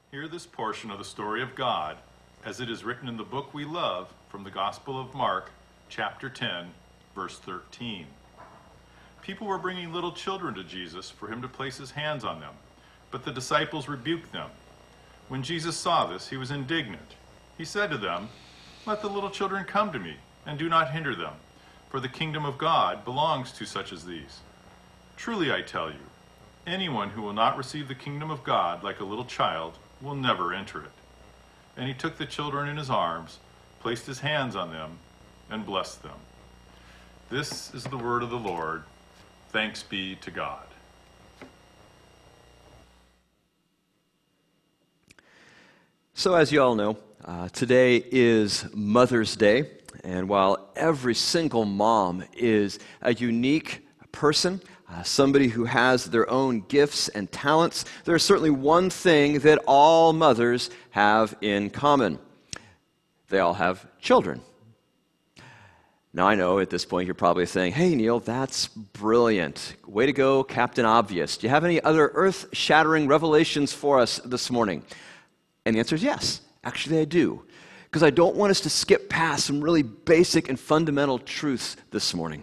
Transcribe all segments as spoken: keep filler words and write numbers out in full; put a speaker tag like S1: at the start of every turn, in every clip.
S1: Hear this portion of the story of God, as it is written in the book we love from the Gospel of Mark, chapter ten, verse thirteen. People were bringing little children to Jesus for him to place his hands on them, but the disciples rebuked them. When Jesus saw this, he was indignant. He said to them, "Let the little children come to me, and do not hinder them, for the kingdom of God belongs to such as these. Truly I tell you, anyone who will not receive the kingdom of God like a little child will never enter it." And he took the children in his arms, placed his hands on them, and blessed them. This is the word of the Lord. Thanks be to God.
S2: So as you all know, uh, today is Mother's Day, and while every single mom is a unique person, uh, somebody who has their own gifts and talents, there's certainly one thing that all mothers have in common. They all have children. Now I know at this point you're probably saying, "Hey Neil, that's brilliant. Way to go, Captain Obvious. Do you have any other earth-shattering revelations for us this morning?" And the answer is yes, actually I do. Because I don't want us to skip past some really basic and fundamental truths this morning.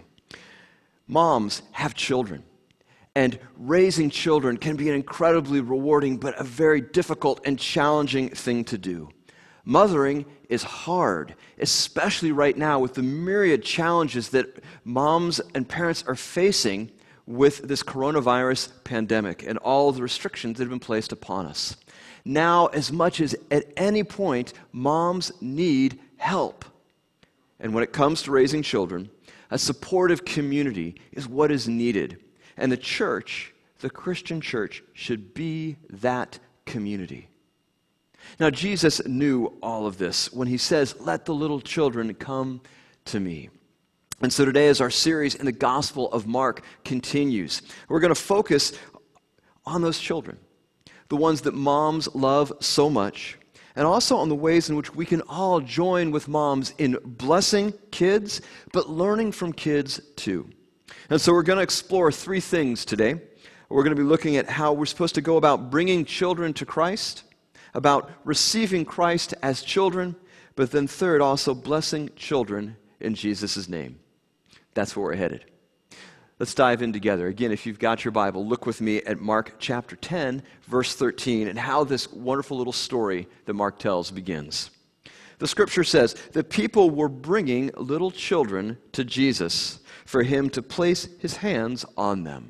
S2: Moms have children, and raising children can be an incredibly rewarding but a very difficult and challenging thing to do. Mothering is hard, especially right now with the myriad challenges that moms and parents are facing with this coronavirus pandemic and all the restrictions that have been placed upon us. Now, as much as at any point, moms need help. And when it comes to raising children, a supportive community is what is needed. And the church, the Christian church, should be that community. Now, Jesus knew all of this when he says, "Let the little children come to me." And so today, as our series in the Gospel of Mark continues, we're going to focus on those children, the ones that moms love so much, and also on the ways in which we can all join with moms in blessing kids, but learning from kids too. And so we're going to explore three things today. We're going to be looking at how we're supposed to go about bringing children to Christ, about receiving Christ as children, but then third, also blessing children in Jesus' name. That's where we're headed. Let's dive in together. Again, if you've got your Bible, look with me at Mark chapter ten, verse thirteen, and how this wonderful little story that Mark tells begins. The scripture says that people were bringing little children to Jesus for him to place his hands on them.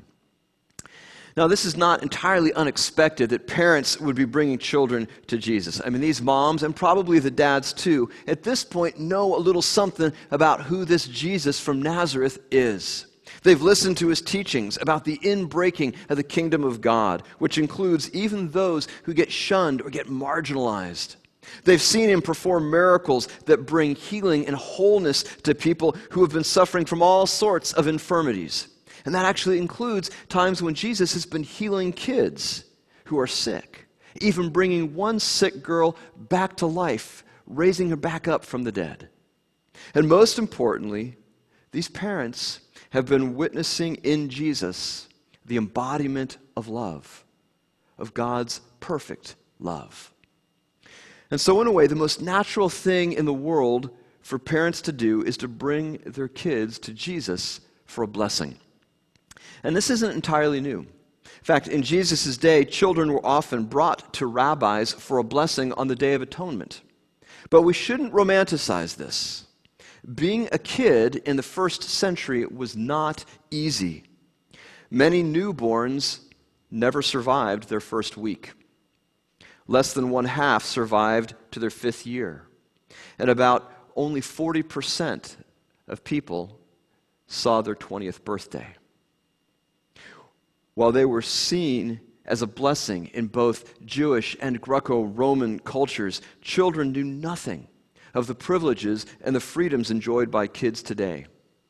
S2: Now, this is not entirely unexpected that parents would be bringing children to Jesus. I mean, these moms, and probably the dads too, at this point know a little something about who this Jesus from Nazareth is. They've listened to his teachings about the inbreaking of the kingdom of God, which includes even those who get shunned or get marginalized. They've seen him perform miracles that bring healing and wholeness to people who have been suffering from all sorts of infirmities. And that actually includes times when Jesus has been healing kids who are sick, even bringing one sick girl back to life, raising her back up from the dead. And most importantly, these parents have been witnessing in Jesus the embodiment of love, of God's perfect love. And so in a way, the most natural thing in the world for parents to do is to bring their kids to Jesus for a blessing. And this isn't entirely new. In fact, in Jesus' day, children were often brought to rabbis for a blessing on the Day of Atonement. But we shouldn't romanticize this. Being a kid in the first century was not easy. Many newborns never survived their first week. Less than one half survived to their fifth year. And about only forty percent of people saw their twentieth birthday. While they were seen as a blessing in both Jewish and Greco-Roman cultures, children knew nothing of the privileges and the freedoms enjoyed by kids today.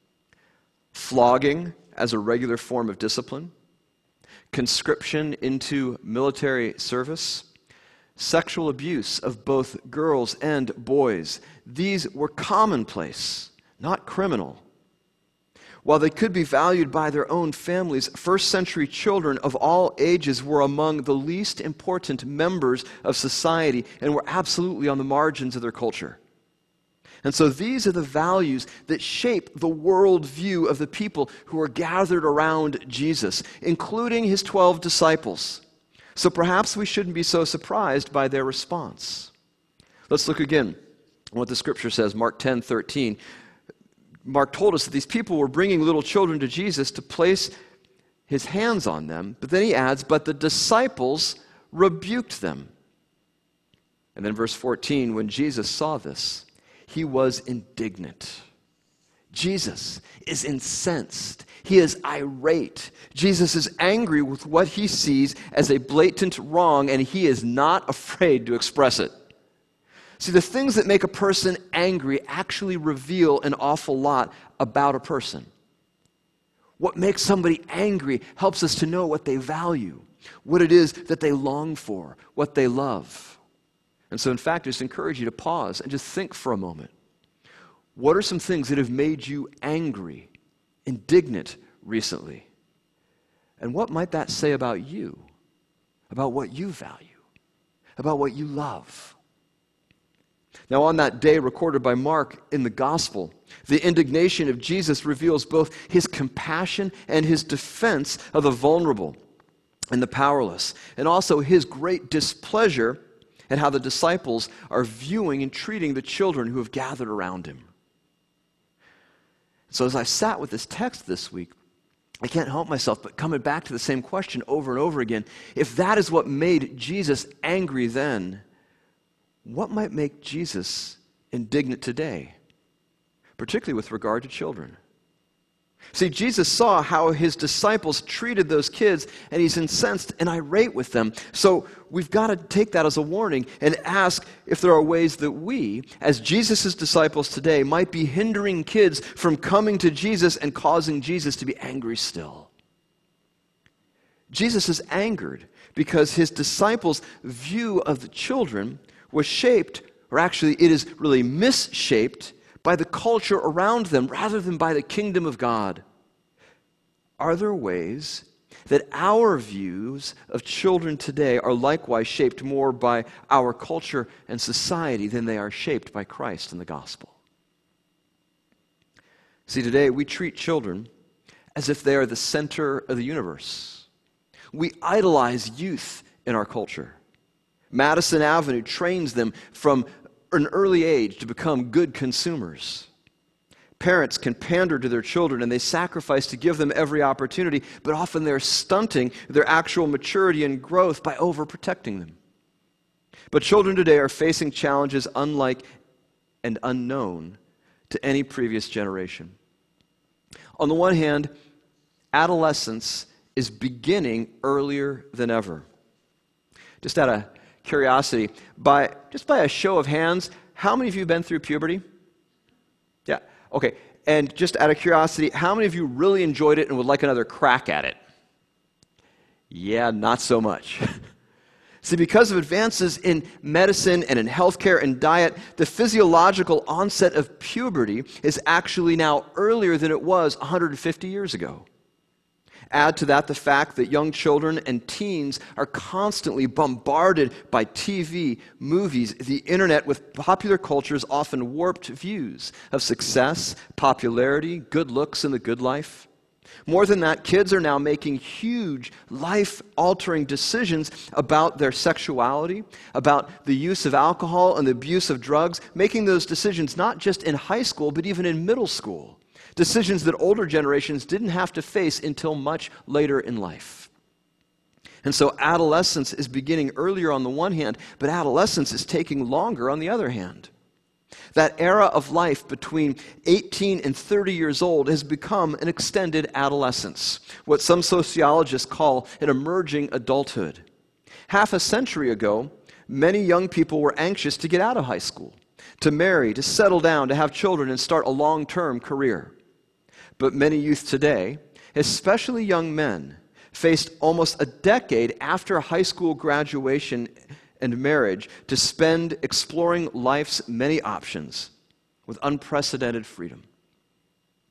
S2: Flogging as a regular form of discipline, conscription into military service, sexual abuse of both girls and boys, these were commonplace, not criminal. While they could be valued by their own families, first century children of all ages were among the least important members of society and were absolutely on the margins of their culture. And so these are the values that shape the worldview of the people who are gathered around Jesus, including his twelve disciples. So perhaps we shouldn't be so surprised by their response. Let's look again at what the scripture says, Mark ten thirteen. Mark told us that these people were bringing little children to Jesus to place his hands on them, but then he adds, but the disciples rebuked them. And then verse fourteen, when Jesus saw this, he was indignant. Jesus is incensed. He is irate. Jesus is angry with what he sees as a blatant wrong, and he is not afraid to express it. See, the things that make a person angry actually reveal an awful lot about a person. What makes somebody angry helps us to know what they value, what it is that they long for, what they love. And so, in fact, I just encourage you to pause and just think for a moment. What are some things that have made you angry, indignant recently? And what might that say about you, about what you value, about what you love? Now, on that day recorded by Mark in the Gospel, the indignation of Jesus reveals both his compassion and his defense of the vulnerable and the powerless, and also his great displeasure at how the disciples are viewing and treating the children who have gathered around him. So as I sat with this text this week, I can't help myself but coming back to the same question over and over again. If that is what made Jesus angry then, what might make Jesus indignant today, particularly with regard to children? See, Jesus saw how his disciples treated those kids, and he's incensed and irate with them. So we've got to take that as a warning and ask if there are ways that we, as Jesus' disciples today, might be hindering kids from coming to Jesus and causing Jesus to be angry still. Jesus is angered because his disciples' view of the children was shaped, or actually it is really misshaped, by the culture around them rather than by the kingdom of God. Are there ways that our views of children today are likewise shaped more by our culture and society than they are shaped by Christ and the gospel? See, today we treat children as if they are the center of the universe. We idolize youth in our culture. Madison Avenue trains them from an early age to become good consumers. Parents can pander to their children and they sacrifice to give them every opportunity, but often they're stunting their actual maturity and growth by overprotecting them. But children today are facing challenges unlike and unknown to any previous generation. On the one hand, adolescence is beginning earlier than ever. Just out of curiosity, by just by a show of hands, how many of you have been through puberty? Yeah, okay. And just out of curiosity, how many of you really enjoyed it and would like another crack at it? Yeah, not so much. See, because of advances in medicine and in healthcare and diet, the physiological onset of puberty is actually now earlier than it was one hundred fifty years ago. Add to that the fact that young children and teens are constantly bombarded by T V, movies, the internet with popular culture's often warped views of success, popularity, good looks, and the good life. More than that, kids are now making huge, life-altering decisions about their sexuality, about the use of alcohol and the abuse of drugs, making those decisions not just in high school, but even in middle school. Decisions that older generations didn't have to face until much later in life. And so adolescence is beginning earlier on the one hand, but adolescence is taking longer on the other hand. That era of life between eighteen and thirty years old has become an extended adolescence, what some sociologists call an emerging adulthood. Half a century ago, many young people were anxious to get out of high school, to marry, to settle down, to have children, and start a long-term career. But many youth today, especially young men, faced almost a decade after high school graduation and marriage to spend exploring life's many options with unprecedented freedom.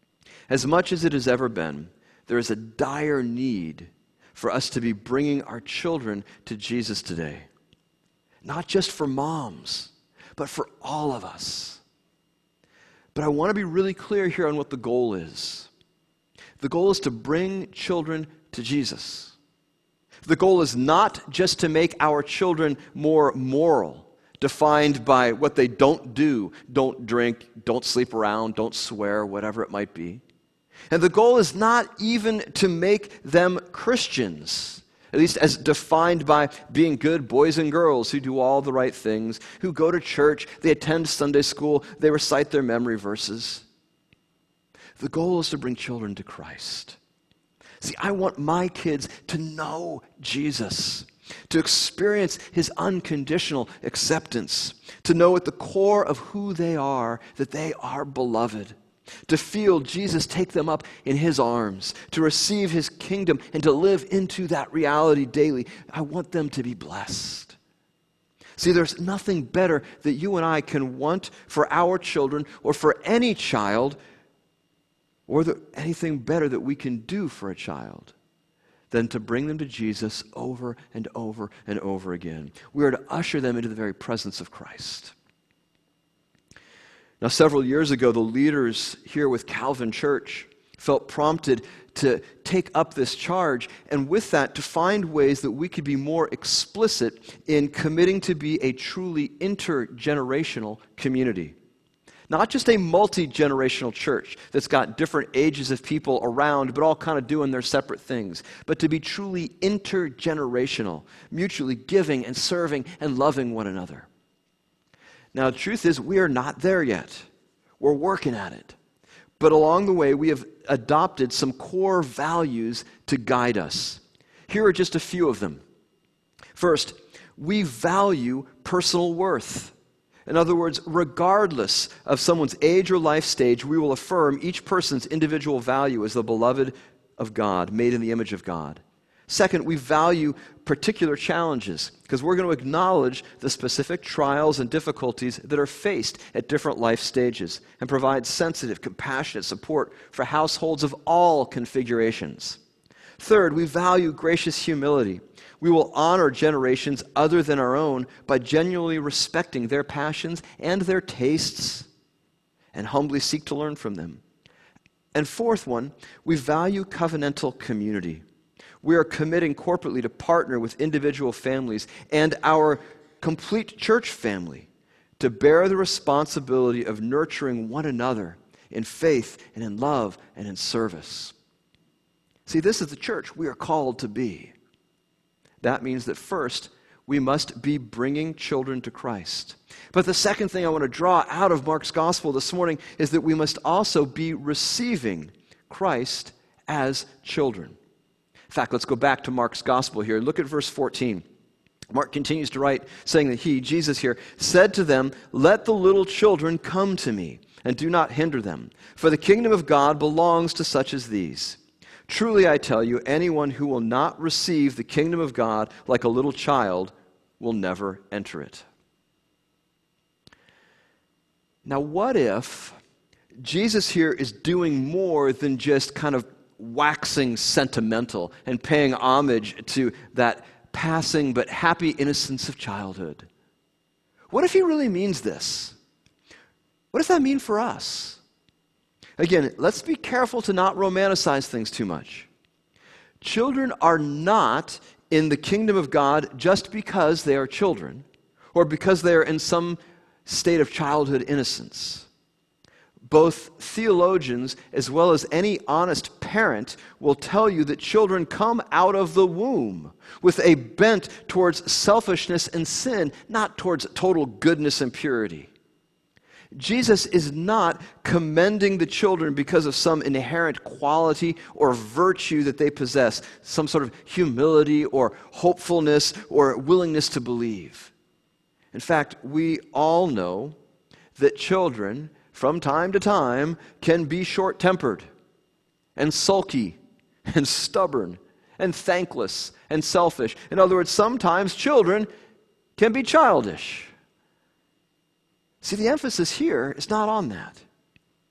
S2: As much as it has ever been, there is a dire need for us to be bringing our children to Jesus today. Not just for moms, but for all of us. But I want to be really clear here on what the goal is. The goal is to bring children to Jesus. The goal is not just to make our children more moral, defined by what they don't do, don't drink, don't sleep around, don't swear, whatever it might be. And the goal is not even to make them Christians, at least as defined by being good boys and girls who do all the right things, who go to church, they attend Sunday school, they recite their memory verses. The goal is to bring children to Christ. See, I want my kids to know Jesus, to experience his unconditional acceptance, to know at the core of who they are that they are beloved, to feel Jesus take them up in his arms, to receive his kingdom, and to live into that reality daily. I want them to be blessed. See, there's nothing better that you and I can want for our children or for any child, or the, anything better that we can do for a child than to bring them to Jesus over and over and over again. We are to usher them into the very presence of Christ. Now, several years ago, the leaders here with Calvin Church felt prompted to take up this charge, and with that, to find ways that we could be more explicit in committing to be a truly intergenerational community. Not just a multi-generational church that's got different ages of people around, but all kind of doing their separate things, but to be truly intergenerational, mutually giving and serving and loving one another. Now, the truth is, we are not there yet. We're working at it. But along the way, we have adopted some core values to guide us. Here are just a few of them. First, we value personal worth. In other words, regardless of someone's age or life stage, we will affirm each person's individual value as the beloved of God, made in the image of God. Second, we value particular challenges because we're going to acknowledge the specific trials and difficulties that are faced at different life stages and provide sensitive, compassionate support for households of all configurations. Third, we value gracious humility. We will honor generations other than our own by genuinely respecting their passions and their tastes and humbly seek to learn from them. And fourth one, we value covenantal community. We are committing corporately to partner with individual families and our complete church family to bear the responsibility of nurturing one another in faith and in love and in service. See, this is the church we are called to be. That means that first, we must be bringing children to Christ. But the second thing I want to draw out of Mark's gospel this morning is that we must also be receiving Christ as children. In fact, let's go back to Mark's gospel here. Look at verse fourteen. Mark continues to write, saying that he, Jesus here, said to them, "Let the little children come to me, and do not hinder them, for the kingdom of God belongs to such as these. Truly I tell you, anyone who will not receive the kingdom of God like a little child will never enter it." Now, what if Jesus here is doing more than just kind of waxing sentimental and paying homage to that passing but happy innocence of childhood? What if he really means this? What does that mean for us? Again, let's be careful to not romanticize things too much. Children are not in the kingdom of God just because they are children or because they are in some state of childhood innocence. Both theologians as well as any honest parent will tell you that children come out of the womb with a bent towards selfishness and sin, not towards total goodness and purity. Jesus is not commending the children because of some inherent quality or virtue that they possess, some sort of humility or hopefulness or willingness to believe. In fact, we all know that children, from time to time, can be short-tempered and sulky and stubborn and thankless and selfish. In other words, sometimes children can be childish. See, the emphasis here is not on that.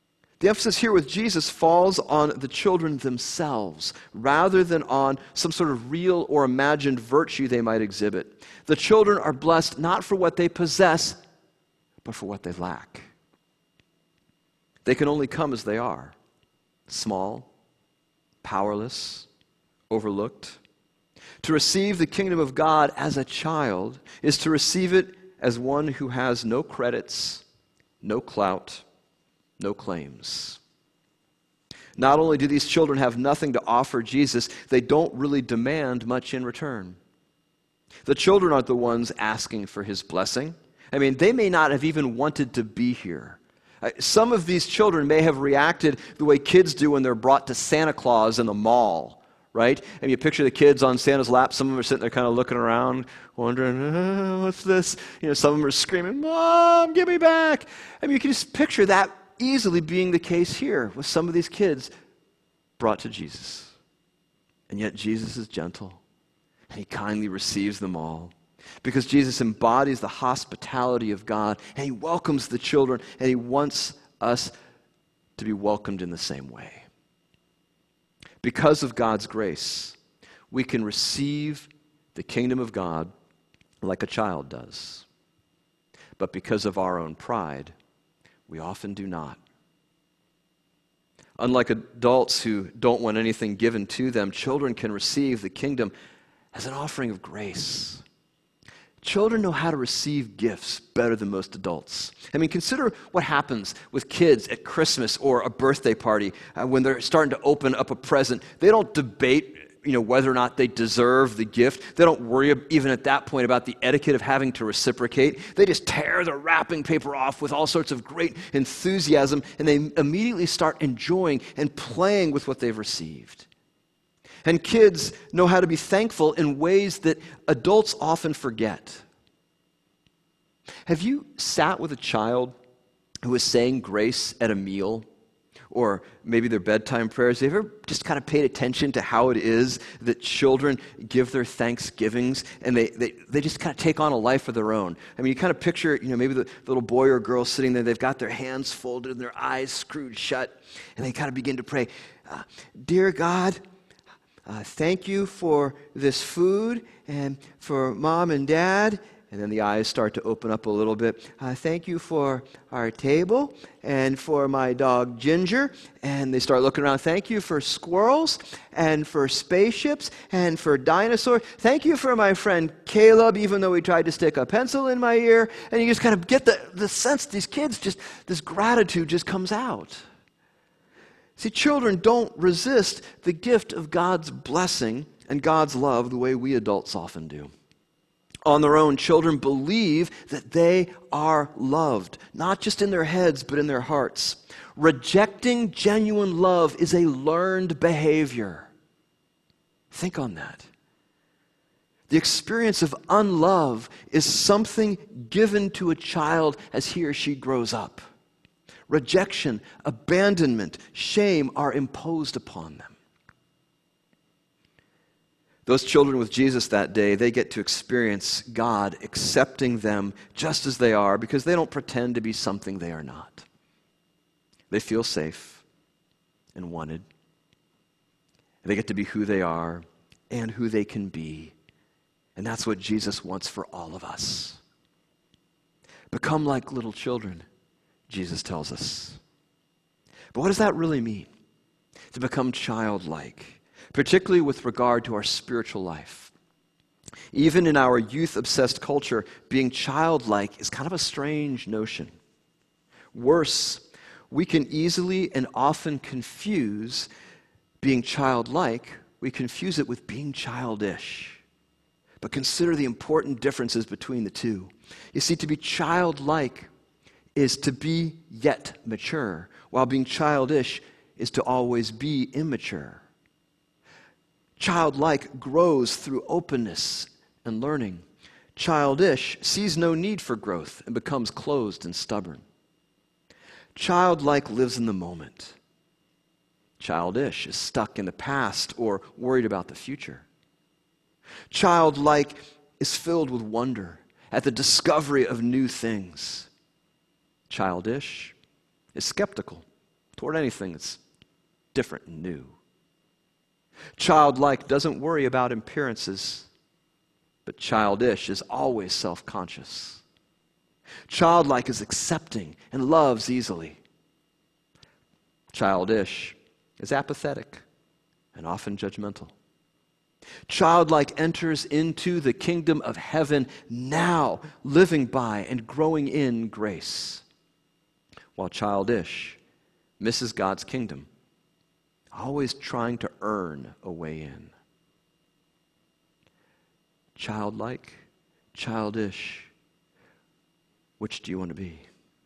S2: The emphasis here with Jesus falls on the children themselves rather than on some sort of real or imagined virtue they might exhibit. The children are blessed not for what they possess, but for what they lack. They can only come as they are, small, powerless, overlooked. To receive the kingdom of God as a child is to receive it as one who has no credits, no clout, no claims. Not only do these children have nothing to offer Jesus, they don't really demand much in return. The children aren't the ones asking for his blessing. I mean, they may not have even wanted to be here. Some of these children may have reacted the way kids do when they're brought to Santa Claus in the mall, right? And you picture the kids on Santa's lap. Some of them are sitting there kind of looking around, wondering, oh, what's this? You know, some of them are screaming, Mom, give me back. I mean, you can just picture that easily being the case here with some of these kids brought to Jesus. And yet Jesus is gentle, and he kindly receives them all. Because Jesus embodies the hospitality of God, and he welcomes the children, and he wants us to be welcomed in the same way. Because of God's grace, we can receive the kingdom of God like a child does. But because of our own pride, we often do not. Unlike adults who don't want anything given to them, children can receive the kingdom as an offering of grace. Children know how to receive gifts better than most adults. I mean, consider what happens with kids at Christmas or a birthday party uh, when they're starting to open up a present. They don't debate, you know, whether or not they deserve the gift. They don't worry even at that point about the etiquette of having to reciprocate. They just tear the wrapping paper off with all sorts of great enthusiasm, and they immediately start enjoying and playing with what they've received. And kids know how to be thankful in ways that adults often forget. Have you sat with a child who was saying grace at a meal, or maybe their bedtime prayers? Have you ever just kind of paid attention to how it is that children give their thanksgivings, and they, they, they just kind of take on a life of their own? I mean, you kind of picture, you know, maybe the little boy or girl sitting there, they've got their hands folded and their eyes screwed shut, and they kind of begin to pray, uh, Dear God, Uh, thank you for this food and for Mom and Dad. And then the eyes start to open up a little bit. Uh, thank you for our table and for my dog Ginger. And they start looking around. Thank you for squirrels and for spaceships and for dinosaurs. Thank you for my friend Caleb, even though he tried to stick a pencil in my ear. And you just kind of get the, the sense these kids just, this gratitude just comes out. See, children don't resist the gift of God's blessing and God's love the way we adults often do. On their own, children believe that they are loved, not just in their heads, but in their hearts. Rejecting genuine love is a learned behavior. Think on that. The experience of unlove is something given to a child as he or she grows up. Rejection, abandonment, shame are imposed upon them. Those children with Jesus that day, they get to experience God accepting them just as they are because they don't pretend to be something they are not. They feel safe and wanted. They get to be who they are and who they can be. And that's what Jesus wants for all of us. Become like little children, Jesus tells us. But what does that really mean? To become childlike, particularly with regard to our spiritual life. Even in our youth-obsessed culture, being childlike is kind of a strange notion. Worse, we can easily and often confuse being childlike, we confuse it with being childish. But consider the important differences between the two. You see, to be childlike is to be yet mature, while being childish is to always be immature. Childlike grows through openness and learning. Childish sees no need for growth and becomes closed and stubborn. Childlike lives in the moment. Childish is stuck in the past or worried about the future. Childlike is filled with wonder at the discovery of new things. Childish is skeptical toward anything that's different and new. Childlike doesn't worry about appearances, but childish is always self-conscious. Childlike is accepting and loves easily. Childish is apathetic and often judgmental. Childlike enters into the kingdom of heaven now, living by and growing in grace, while childish misses God's kingdom, always trying to earn a way in. Childlike, childish, which do you want to be?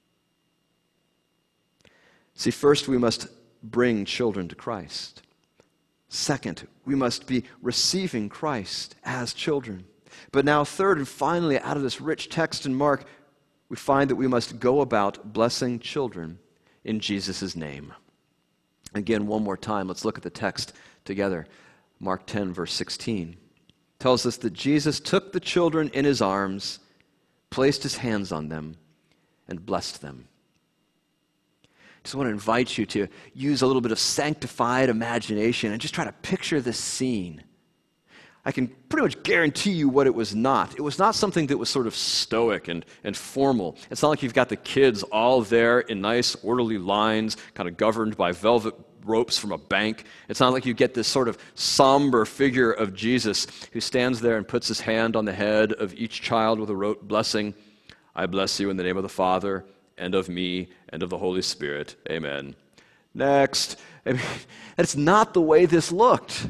S2: See, first we must bring children to Christ. Second, we must be receiving Christ as children. But now third and finally, out of this rich text in Mark, we find that we must go about blessing children in Jesus' name. Again, one more time, let's look at the text together. Mark ten, verse sixteen, tells us that Jesus took the children in his arms, placed his hands on them, and blessed them. I just want to invite you to use a little bit of sanctified imagination and just try to picture this scene. I can pretty much guarantee you what it was not. It was not something that was sort of stoic and, and formal. It's not like you've got the kids all there in nice, orderly lines, kind of governed by velvet ropes from a bank. It's not like you get this sort of somber figure of Jesus who stands there and puts his hand on the head of each child with a rote blessing. I bless you in the name of the Father, and of me, and of the Holy Spirit. Amen. Next. I mean, that's not the way this looked.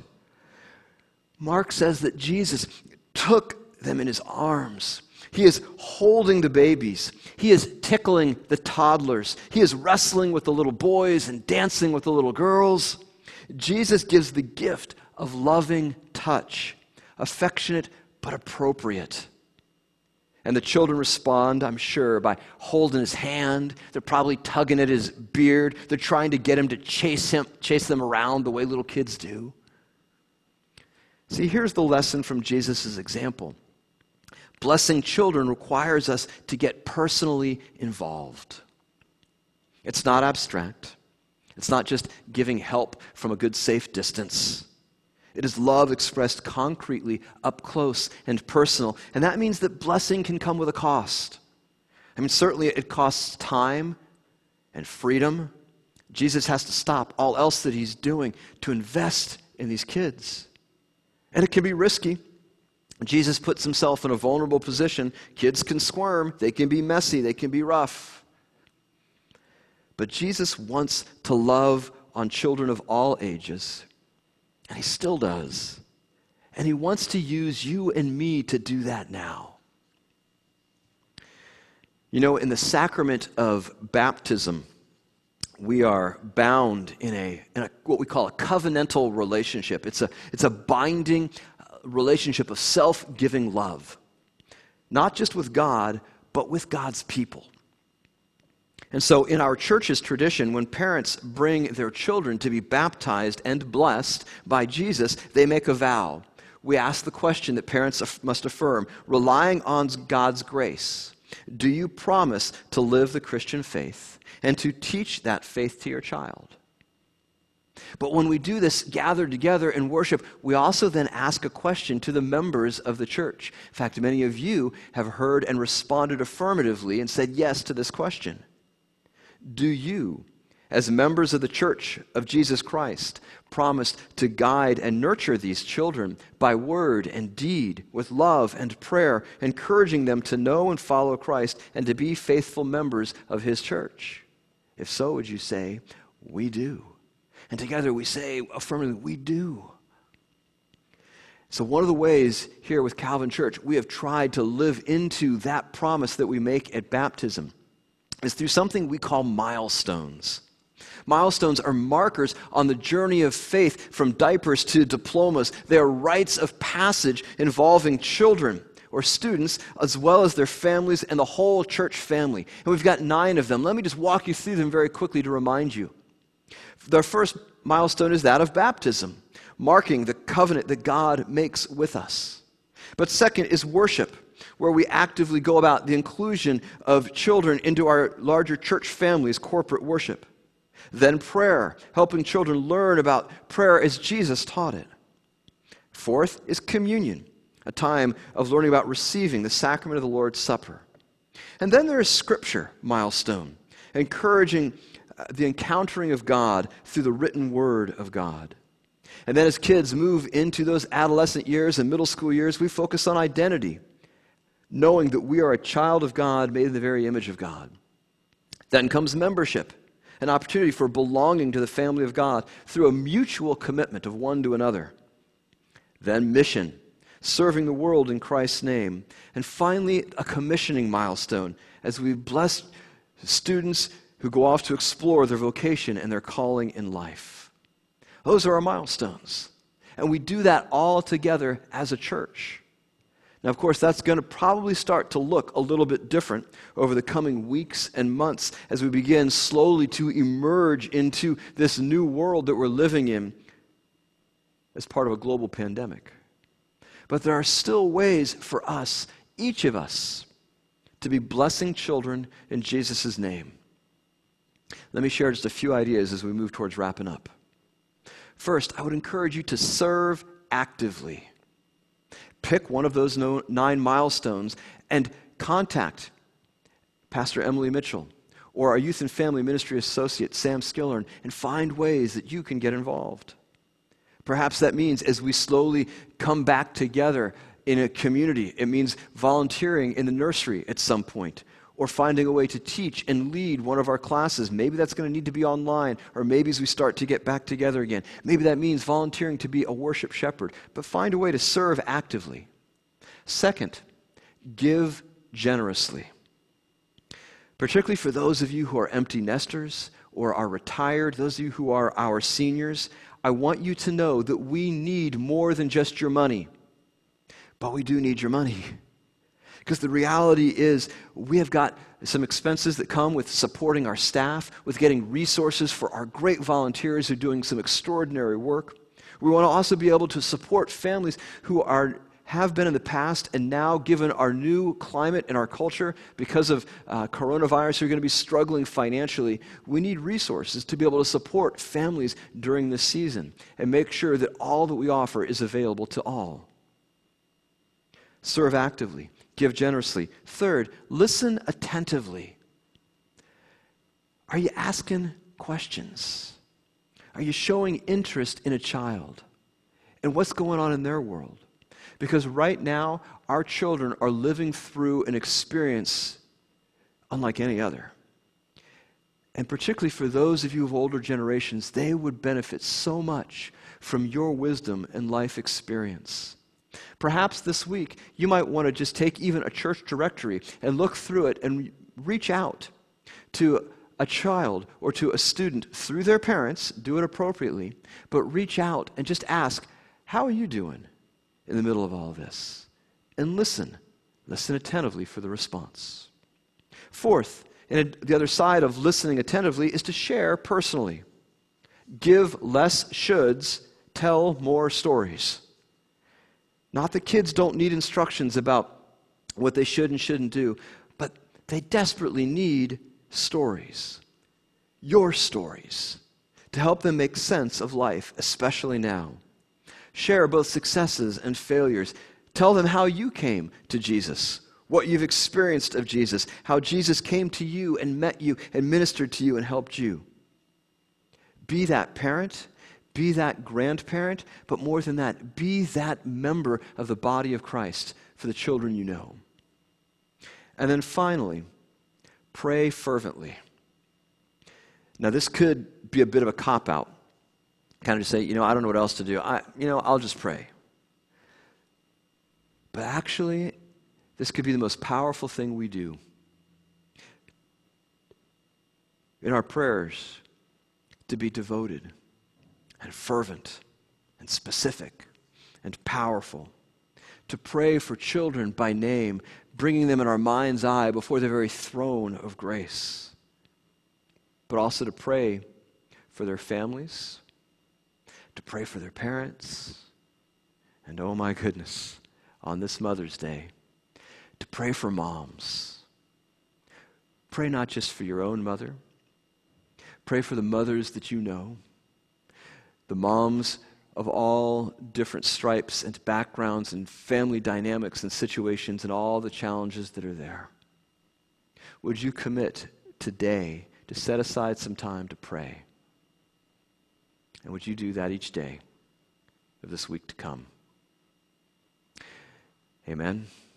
S2: Mark says that Jesus took them in his arms. He is holding the babies. He is tickling the toddlers. He is wrestling with the little boys and dancing with the little girls. Jesus gives the gift of loving touch, affectionate but appropriate. And the children respond, I'm sure, by holding his hand. They're probably tugging at his beard. They're trying to get him to chase him, chase them around the way little kids do. See, here's the lesson from Jesus' example. Blessing children requires us to get personally involved. It's not abstract. It's not just giving help from a good, safe distance. It is love expressed concretely, up close and personal. And that means that blessing can come with a cost. I mean, certainly it costs time and freedom. Jesus has to stop all else that he's doing to invest in these kids. And it can be risky. Jesus puts himself in a vulnerable position. Kids can squirm. They can be messy. They can be rough. But Jesus wants to love on children of all ages. And he still does. And he wants to use you and me to do that now. You know, in the sacrament of baptism, we are bound in a, in a what we call a covenantal relationship. It's a, it's a binding relationship of self-giving love. Not just with God, but with God's people. And so in our church's tradition, when parents bring their children to be baptized and blessed by Jesus, they make a vow. We ask the question that parents must affirm, relying on God's grace. Do you promise to live the Christian faith and to teach that faith to your child? But when we do this, gathered together in worship, we also then ask a question to the members of the church. In fact, many of you have heard and responded affirmatively and said yes to this question. Do you, as members of the Church of Jesus Christ, promise to guide and nurture these children by word and deed, with love and prayer, encouraging them to know and follow Christ and to be faithful members of his church? If so, would you say, we do? And together we say affirmatively, we do. So one of the ways here with Calvin Church, we have tried to live into that promise that we make at baptism is through something we call milestones. Milestones are markers on the journey of faith from diapers to diplomas. They are rites of passage involving children or students as well as their families and the whole church family. And we've got nine of them. Let me just walk you through them very quickly to remind you. The first milestone is that of baptism, marking the covenant that God makes with us. But second is worship, where we actively go about the inclusion of children into our larger church family's corporate worship. Then prayer, helping children learn about prayer as Jesus taught it. Fourth is communion, a time of learning about receiving the sacrament of the Lord's Supper. And then there is Scripture milestone, encouraging the encountering of God through the written word of God. And then as kids move into those adolescent years and middle school years, we focus on identity, knowing that we are a child of God made in the very image of God. Then comes membership, an opportunity for belonging to the family of God through a mutual commitment of one to another. Then mission, serving the world in Christ's name. And finally, a commissioning milestone as we bless students who go off to explore their vocation and their calling in life. Those are our milestones. And we do that all together as a church. Now, of course, that's going to probably start to look a little bit different over the coming weeks and months as we begin slowly to emerge into this new world that we're living in as part of a global pandemic. But there are still ways for us, each of us, to be blessing children in Jesus' name. Let me share just a few ideas as we move towards wrapping up. First, I would encourage you to serve actively. Pick one of those no, nine milestones and contact Pastor Emily Mitchell or our Youth and Family Ministry Associate, Sam Skillern, and find ways that you can get involved. Perhaps that means as we slowly come back together in a community, it means volunteering in the nursery at some point, or finding a way to teach and lead one of our classes. Maybe that's going to need to be online, or maybe as we start to get back together again. Maybe that means volunteering to be a worship shepherd, but find a way to serve actively. Second, give generously. Particularly for those of you who are empty nesters or are retired, those of you who are our seniors, I want you to know that we need more than just your money. But we do need your money. Because the reality is we have got some expenses that come with supporting our staff, with getting resources for our great volunteers who are doing some extraordinary work. We want to also be able to support families who are have been in the past and now, given our new climate in our culture, because of uh, coronavirus, who are going to be struggling financially. We need resources to be able to support families during this season and make sure that all that we offer is available to all. Serve actively. Give generously. Third, listen attentively. Are you asking questions? Are you showing interest in a child and what's going on in their world? Because right now, our children are living through an experience unlike any other. And particularly for those of you of older generations, they would benefit so much from your wisdom and life experience. Perhaps this week, you might want to just take even a church directory and look through it and reach out to a child or to a student through their parents, do it appropriately, but reach out and just ask, how are you doing in the middle of all of this? And listen. Listen attentively for the response. Fourth, and the other side of listening attentively is to share personally. Give less shoulds, tell more stories. Not that kids don't need instructions about what they should and shouldn't do, but they desperately need stories. Your stories, to help them make sense of life, especially now. Share both successes and failures. Tell them how you came to Jesus, what you've experienced of Jesus, how Jesus came to you and met you and ministered to you and helped you. Be that parent. Be that grandparent, but more than that, be that member of the body of Christ for the children you know. And then finally, pray fervently. Now, this could be a bit of a cop-out. Kind of just say, you know, I don't know what else to do. I, you know, I'll just pray. But actually, this could be the most powerful thing we do. In our prayers, to be devoted and fervent and specific and powerful. To pray for children by name, bringing them in our mind's eye before the very throne of grace. But also to pray for their families, to pray for their parents, and oh my goodness, on this Mother's Day, to pray for moms. Pray not just for your own mother, Pray for the mothers that you know, the moms of all different stripes and backgrounds and family dynamics and situations and all the challenges that are there. Would you commit today to set aside some time to pray? And would you do that each day of this week to come? Amen.